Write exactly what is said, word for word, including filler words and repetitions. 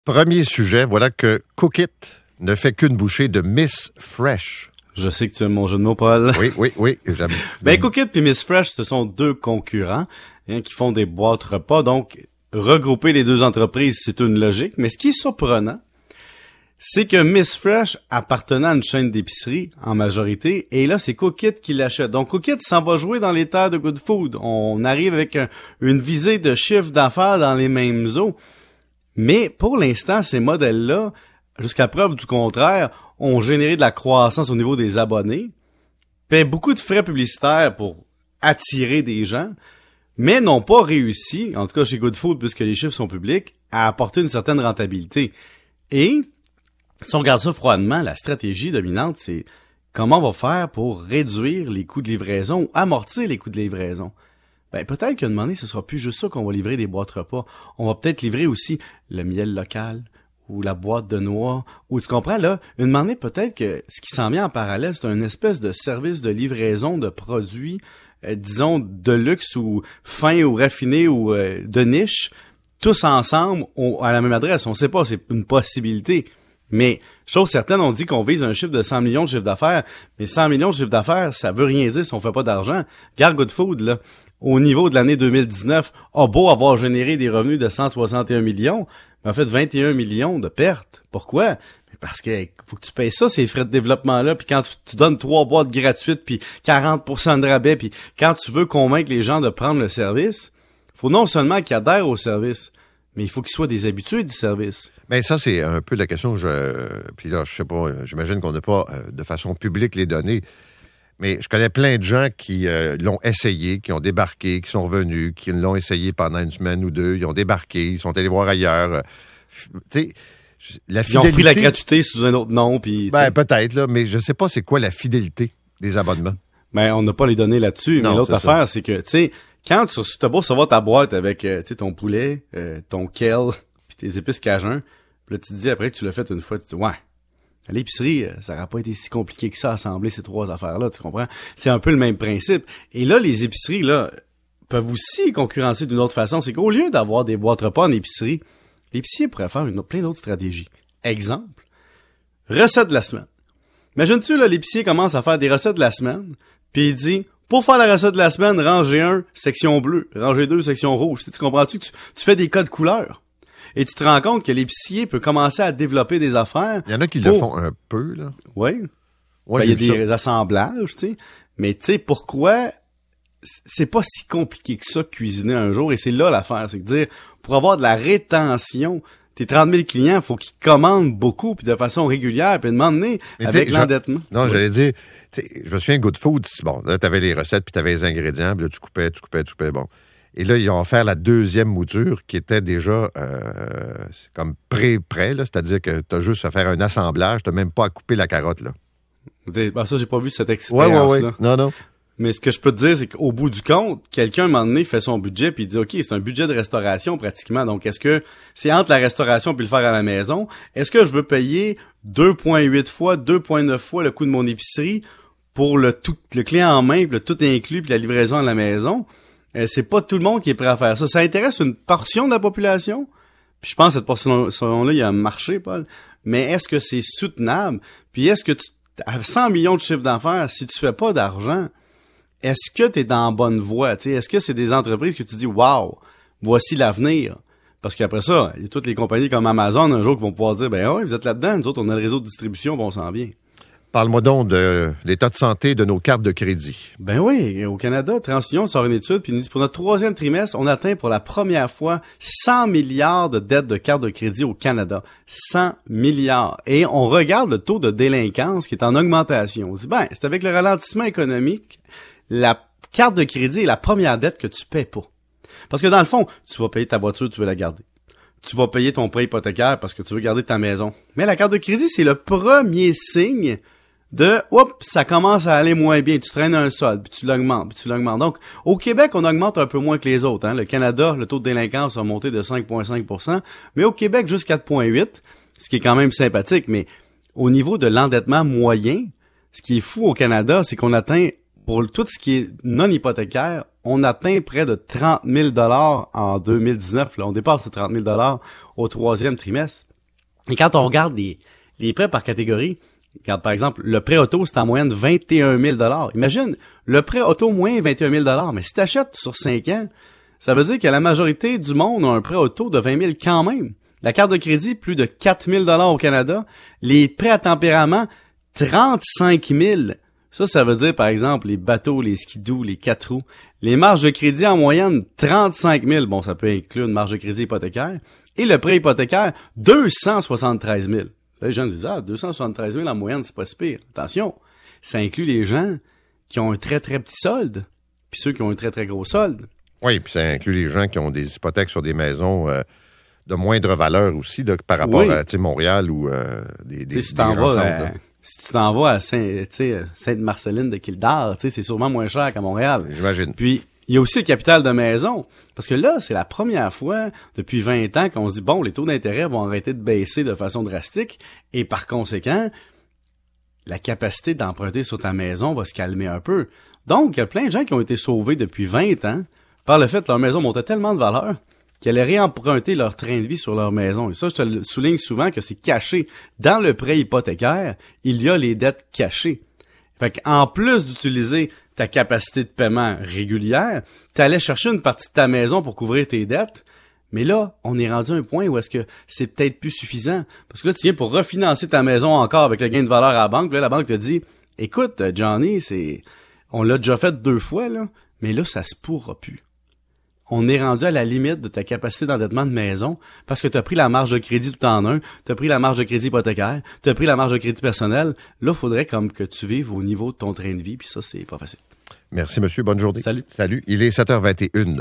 Premier sujet, voilà que Cookit ne fait qu'une bouchée de Miss Fresh. Je sais que tu aimes mon jeu de mots, Paul. Oui, oui, oui. J'aime. Ben, Cookit et Miss Fresh, ce sont deux concurrents hein, qui font des boîtes repas. Donc, regrouper les deux entreprises, c'est une logique. Mais ce qui est surprenant, c'est que Miss Fresh appartenait à une chaîne d'épicerie en majorité. Et là, c'est Cookit qui l'achète. Donc, Cookit s'en va jouer dans les terres de Good Food. On arrive avec un, une visée de chiffre d'affaires dans les mêmes eaux. Mais pour l'instant, ces modèles-là, jusqu'à preuve du contraire, ont généré de la croissance au niveau des abonnés, paient beaucoup de frais publicitaires pour attirer des gens, mais n'ont pas réussi, en tout cas chez Good Food, puisque les chiffres sont publics, à apporter une certaine rentabilité. Et, si on regarde ça froidement, la stratégie dominante, c'est comment on va faire pour réduire les coûts de livraison ou amortir les coûts de livraison. Ben, peut-être qu'à un moment donné, ce sera plus juste ça qu'on va livrer des boîtes repas. On va peut-être livrer aussi le miel local ou la boîte de noix. Ou tu comprends, là, une moment donné, peut-être que ce qui s'en vient en parallèle, c'est une espèce de service de livraison de produits, euh, disons, de luxe ou fins ou raffinés ou euh, de niche, tous ensemble on, à la même adresse. On sait pas, c'est une possibilité. Mais, chose certaine, on dit qu'on vise un chiffre de cent millions de chiffre d'affaires. Mais cent millions de chiffre d'affaires, ça veut rien dire si on fait pas d'argent. Regarde Good Food, là. Au niveau de l'année deux mille dix-neuf, a beau avoir généré des revenus de cent soixante et un millions, mais en fait vingt et un millions de pertes. Pourquoi? Parce que faut que tu payes ça, ces frais de développement-là, puis quand tu, tu donnes trois boîtes gratuites, puis quarante pour cent de rabais, puis quand tu veux convaincre les gens de prendre le service, faut non seulement qu'ils adhèrent au service, mais il faut qu'ils soient des habitués du service. Bien, ça, c'est un peu la question. Je... Puis là, je sais pas, j'imagine qu'on n'a pas euh, de façon publique les données. Mais je connais plein de gens qui euh, l'ont essayé, qui ont débarqué, qui sont revenus, qui l'ont essayé pendant une semaine ou deux, ils ont débarqué, ils sont allés voir ailleurs. Euh, tu sais, la fidélité... Ils ont pris la gratuité sous un autre nom, puis... Ben, peut-être, là, mais je sais pas c'est quoi la fidélité des abonnements. Ben, on n'a pas les données là-dessus, non, mais l'autre c'est affaire, ça. c'est que, tu sais, quand tu as beau recevoir ta boîte avec, euh, tu sais, ton poulet, euh, ton kale, puis tes épices cajun, puis là, tu te dis après que tu l'as fait une fois, tu te dis, ouais... À l'épicerie, ça n'aurait pas été si compliqué que ça, assembler ces trois affaires-là, tu comprends? C'est un peu le même principe. Et là, les épiceries, là, peuvent aussi concurrencer d'une autre façon. C'est qu'au lieu d'avoir des boîtes repas en épicerie, l'épicier pourrait faire une, plein d'autres stratégies. Exemple, recette de la semaine. Imagine-tu, là, l'épicier commence à faire des recettes de la semaine, puis il dit, pour faire la recette de la semaine, rangée un, section bleue, rangée deux, section rouge. Tu, tu comprends-tu que tu, tu fais des codes couleurs? Et tu te rends compte que l'épicier peut commencer à développer des affaires. Il y en a qui pour... le font un peu, là. Oui. Ouais, ben, il y a des ça. assemblages, tu sais. Mais tu sais, pourquoi c'est pas si compliqué que ça cuisiner un jour? Et c'est là l'affaire, c'est que dire, pour avoir de la rétention, tes trente mille clients, il faut qu'ils commandent beaucoup, puis de façon régulière, puis demander avec l'endettement. Non, oui. j'allais dire, je me souviens, Good Food, bon, là, t'avais les recettes, puis t'avais les ingrédients, puis là, tu coupais, tu coupais, tu coupais, bon. Et là, ils ont offert la deuxième mouture qui était déjà euh, comme pré-prêt, là, c'est-à-dire que tu as juste à faire un assemblage, tu n'as même pas à couper la carotte, là. Ben ça, j'ai pas vu cette expérience-là. Ouais, ouais, ouais. Non, non. Mais ce que je peux te dire, c'est qu'au bout du compte, quelqu'un, à un moment donné, fait son budget puis il dit, OK, c'est un budget de restauration pratiquement. Donc, est-ce que c'est entre la restauration puis le faire à la maison? Est-ce que je veux payer deux virgule huit fois, deux virgule neuf fois le coût de mon épicerie pour le tout, le clé en main, puis le tout inclus puis la livraison à la maison? Euh, c'est pas tout le monde qui est prêt à faire ça. Ça intéresse une portion de la population. Puis je pense que cette portion-là, il y a un marché, Paul. Mais est-ce que c'est soutenable? Puis est-ce que tu, à cent millions de chiffres d'affaires, si tu fais pas d'argent, est-ce que tu es dans la bonne voie? T'sais? Est-ce que c'est des entreprises que tu dis, wow, voici l'avenir? Parce qu'après ça, il y a toutes les compagnies comme Amazon un jour qui vont pouvoir dire, ben oui, vous êtes là-dedans, nous autres, on a le réseau de distribution, bon, on s'en vient. Parle-moi donc de l'état de santé de nos cartes de crédit. Ben oui, au Canada, TransUnion sort une étude, puis nous dit pour notre troisième trimestre, on atteint pour la première fois cent milliards de dettes de cartes de crédit au Canada. cent milliards. Et on regarde le taux de délinquance qui est en augmentation. On dit, ben, c'est avec le ralentissement économique, la carte de crédit est la première dette que tu paies pas. Parce que dans le fond, tu vas payer ta voiture, tu veux la garder. Tu vas payer ton prêt hypothécaire parce que tu veux garder ta maison. Mais la carte de crédit, c'est le premier signe de, oups, ça commence à aller moins bien. Tu traînes un solde, puis tu l'augmentes, puis tu l'augmentes. Donc, au Québec, on augmente un peu moins que les autres. Hein. Le Canada, le taux de délinquance a monté de cinq virgule cinq pour cent, mais au Québec, juste quatre virgule huit, ce qui est quand même sympathique. Mais au niveau de l'endettement moyen, ce qui est fou au Canada, c'est qu'on atteint, pour tout ce qui est non hypothécaire, on atteint près de trente mille dollars en deux mille dix-neuf. Là, on dépasse ce trente mille dollars au troisième trimestre. Et quand on regarde les, les prêts par catégorie, regarde par exemple, le prêt auto, c'est en moyenne vingt et un mille dollars. Imagine, le prêt auto moins vingt et un mille dollars, mais si tu achètes sur cinq ans, ça veut dire que la majorité du monde a un prêt auto de vingt mille quand même. La carte de crédit, plus de quatre mille dollars au Canada. Les prêts à tempérament, trente-cinq mille. Ça, ça veut dire, par exemple, les bateaux, les skidoo, les quatre roues. Les marges de crédit en moyenne, trente-cinq mille. Bon, ça peut inclure une marge de crédit hypothécaire. Et le prêt hypothécaire, deux cent soixante-treize mille. Là, les gens disent, ah, deux cent soixante-treize mille en moyenne, c'est pas si pire. Attention, ça inclut les gens qui ont un très, très petit solde, puis ceux qui ont un très, très gros solde. Oui, puis ça inclut les gens qui ont des hypothèques sur des maisons euh, de moindre valeur aussi, là, par rapport oui. à Montréal ou euh, des, des, si des grands vas, centres. Euh, si tu t'en vas à Saint, Sainte-Marceline de Kildare, c'est sûrement moins cher qu'à Montréal. J'imagine. Puis, il y a aussi le capital de maison. Parce que là, c'est la première fois depuis vingt ans qu'on se dit, bon, les taux d'intérêt vont arrêter de baisser de façon drastique. Et par conséquent, la capacité d'emprunter sur ta maison va se calmer un peu. Donc, il y a plein de gens qui ont été sauvés depuis vingt ans par le fait que leur maison montait tellement de valeur qu'ils allaient réemprunter leur train de vie sur leur maison. Et ça, je te le souligne souvent que c'est caché. Dans le prêt hypothécaire, il y a les dettes cachées. Fait qu'en plus d'utiliser ta capacité de paiement régulière, tu allais chercher une partie de ta maison pour couvrir tes dettes. Mais là, on est rendu à un point où est-ce que c'est peut-être plus suffisant. Parce que là, tu viens pour refinancer ta maison encore avec le gain de valeur à la banque. Là, la banque te dit, écoute, Johnny, c'est, on l'a déjà fait deux fois, là, mais là, ça se pourra plus. On est rendu à la limite de ta capacité d'endettement de maison parce que tu as pris la marge de crédit tout en un, tu as pris la marge de crédit hypothécaire, tu as pris la marge de crédit personnel. Là, il faudrait comme que tu vives au niveau de ton train de vie, puis ça, c'est pas facile. Merci, monsieur. Bonne journée. Salut. Salut. Il est sept heures vingt et une.